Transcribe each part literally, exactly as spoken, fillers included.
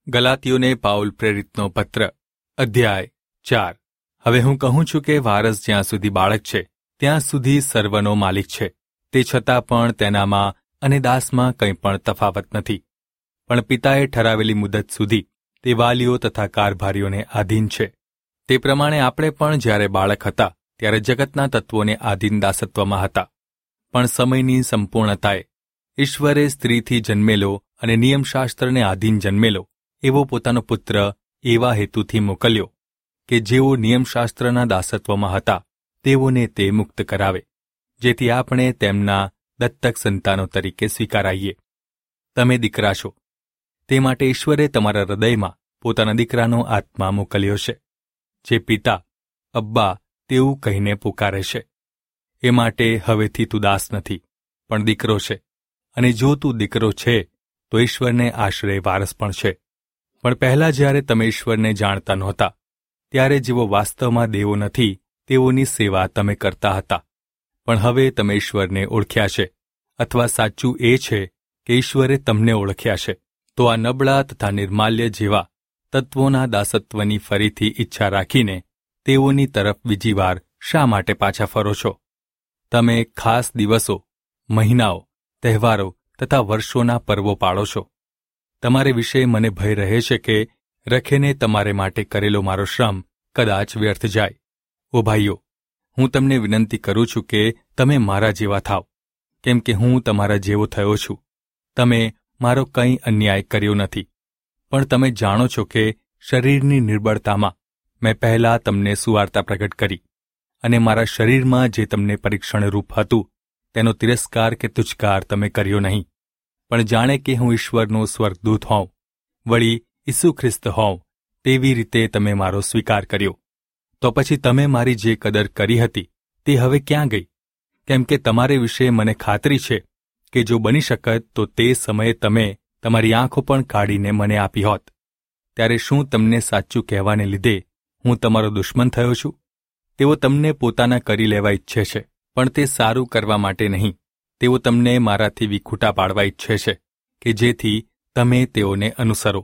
ગલાતીઓને Paul પ્રેરિતનો પત્ર અધ્યાય ચાર. હવે હું કહું છું કે વારસ જ્યાં સુધી બાળક છે ત્યાં સુધી સર્વનો માલિક છે. તે છતાં પણ તેનામાં અને દાસમાં કંઈ પણ તફાવત નથી. પણ પિતાએ ઠરાવેલી મુદત સુધી તે વાલીઓ તથા કારભારીઓને આધીન છે. તે પ્રમાણે આપણે પણ જ્યારે બાળક હતા ત્યારે જગતના તત્વોને આધીન દાસત્વમાં હતા. પણ સમયની સંપૂર્ણતાએ ઈશ્વરે સ્ત્રીથી જન્મેલો અને નિયમશાસ્ત્રને આધીન જન્મેલો એવો પોતાનો પુત્ર એવા હેતુથી મોકલ્યો કે જેઓ નિયમશાસ્ત્રના દાસત્વમાં હતા તેઓને તે મુક્ત કરાવે, જેથી આપણે તેમના દત્તક સંતાનો તરીકે સ્વીકારાઈએ. તમે દીકરા છો, તે માટે ઈશ્વરે તમારા હૃદયમાં પોતાના દીકરાનો આત્મા મોકલ્યો છે, જે પિતા, અબ્બા તેવું કહીને પુકારે છે. એ માટે હવેથી તું દાસ નથી, પણ દીકરો છે, અને જો તું દીકરો છે તો ઈશ્વરને આશરે વારસ પણ છે. પણ પહેલાં જ્યારે તમે ઈશ્વરને જાણતા નહોતા ત્યારે જેઓ વાસ્તવમાં દેવો નથી તેઓની સેવા તમે કરતા હતા. પણ હવે તમે ઈશ્વરને ઓળખ્યા છે, અથવા સાચું એ છે કે ઈશ્વરે તમને ઓળખ્યા છે. તો આ નબળા તથા નિર્માલ્ય જેવા તત્વોના દાસત્વની ફરીથી ઈચ્છા રાખીને તેઓની તરફ બીજી વાર શા માટે પાછા ફરો છો? તમે ખાસ દિવસો, મહિનાઓ, તહેવારો તથા વર્ષોના પર્વો પાળો છો. તમારે વિશે મને ભય રહે છે કે રખેને તમારે માટે કરેલો મારો શ્રમ કદાચ વ્યર્થ જાય. ઓ ભાઈઓ, હું તમને વિનંતી કરું છું કે તમે મારા જેવા થાવ, કેમ કે હું તમારા જેવો થયો છું. તમે મારો કંઈ અન્યાય કર્યો નથી, પણ તમે જાણો છો કે શરીરની નિર્બળતામાં મેં પહેલાં તમને સુવાર્તા પ્રગટ કરી, અને મારા શરીરમાં જે તમને પરીક્ષણરૂપ હતું તેનો તિરસ્કાર કે તુચ્છકાર તમે કર્યો નહીં. પણ જાણે કે હું ઈશ્વરનો સ્વર્ગદૂત હોઉં, વળી ઈસુ ખ્રિસ્ત હોઉં, તેવી રીતે તમે મારો સ્વીકાર કર્યો. તો પછી તમે મારી જે કદર કરી હતી તે હવે ક્યાં ગઈ? કેમ કે તમારે વિશે મને ખાતરી છે કે જો બની શકત તો તે સમયે તમે તમારી આંખો પણ કાઢીને મને આપી હોત. ત્યારે શું તમને સાચું કહેવાને લીધે હું તમારો દુશ્મન થયો છું? તેઓ તમને પોતાના કરી લેવા ઈચ્છે છે, પણ તે સારું કરવા માટે નહીં. તેઓ તમને મારાથી વિખૂટા પાડવા ઈચ્છે છે કે જેથી તમે તેઓને અનુસરો.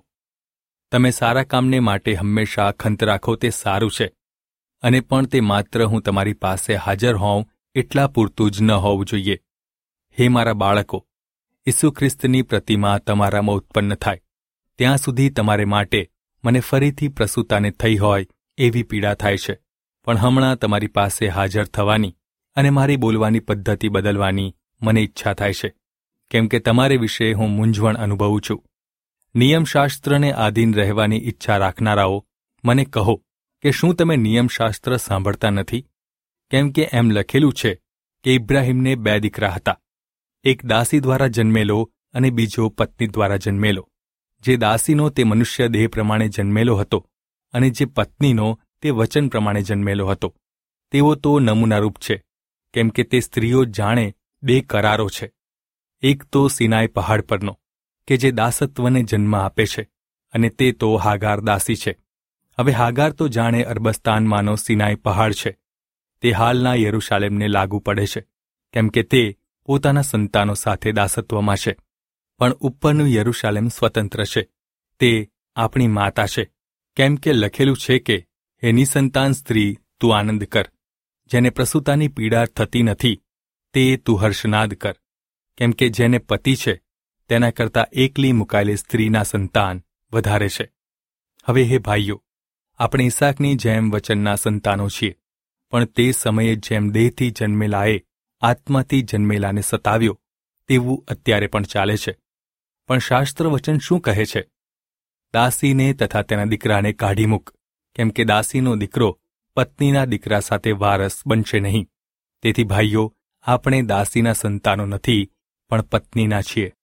તમે સારા કામને માટે હંમેશા ખંત રાખો તે સારું છે, અને પણ તે માત્ર હું તમારી પાસે હાજર હોઉં એટલા પૂરતું જ ન હોવું જોઈએ. હે મારા બાળકો, ઈસુ ખ્રિસ્તની પ્રતિમા તમારામાં ઉત્પન્ન થાય ત્યાં સુધી તમારે માટે મને ફરીથી પ્રસૂતાને થઈ હોય એવી પીડા થાય છે. પણ હમણાં તમારી પાસે હાજર થવાની અને મારી બોલવાની પદ્ધતિ બદલવાની મને ઈચ્છા થાય છે, કેમ કે તમારે વિશે હું મૂંઝવણ અનુભવું છું. નિયમશાસ્ત્રને આધીન રહેવાની ઈચ્છા રાખનારાઓ, મને કહો કે શું તમે નિયમશાસ્ત્ર સાંભળતા નથી? કેમ કે એમ લખેલું છે કે ઇબ્રાહીમને બે દીકરા હતા, એક દાસી દ્વારા જન્મેલો અને બીજો પત્ની દ્વારા જન્મેલો. જે દાસીનો તે મનુષ્ય દેહ પ્રમાણે જન્મેલો હતો, અને જે પત્નીનો તે વચન પ્રમાણે જન્મેલો હતો. તેઓ તો નમૂનારૂપ છે, કેમ કે તે સ્ત્રીઓ જાણે બે કરારો છે. એક તો સિનાઈ પહાડ પરનો, કે જે દાસત્વને જન્મ આપે છે, અને તે તો હાગાર દાસી છે. હવે હાગાર તો જાણે અરબસ્તાનમાંનો સિનાઈ પહાડ છે. તે હાલના યરૂશાલેમને લાગુ પડે છે, કેમ કે તે પોતાના સંતાનો સાથે દાસત્વમાં છે. પણ ઉપરનું યરૂશાલેમ સ્વતંત્ર છે, તે આપણી માતા છે. કેમ કે લખેલું છે કે હે નિસંતાન સ્ત્રી, તું આનંદ કર, જેને પ્રસૂતાની પીડા થતી નથી તે તું હર્ષનાદ કર, કેમ કે જેને પતિ છે તેના કરતાં એકલી મુકાયેલી સ્ત્રીના સંતાન વધારે છે. હવે હે ભાઈઓ, આપણે ઈસાકની જેમ વચનના સંતાનો છીએ, પણ તે સમયે જેમ દેહથી જન્મેલાએ આત્માથી જન્મેલાને સતાવ્યો તેવું અત્યારે પણ ચાલે છે. પણ શાસ્ત્ર વચન શું કહે છે? દાસીને તથા તેના દીકરાને કાઢી મૂક, કેમ કે દાસીનો દીકરો પત્નીના દીકરા સાથે વારસ બનશે નહીં. તેથી ભાઈઓ, આપણે દાસીના સંતાનો નથી, પણ પત્નીના છીએ.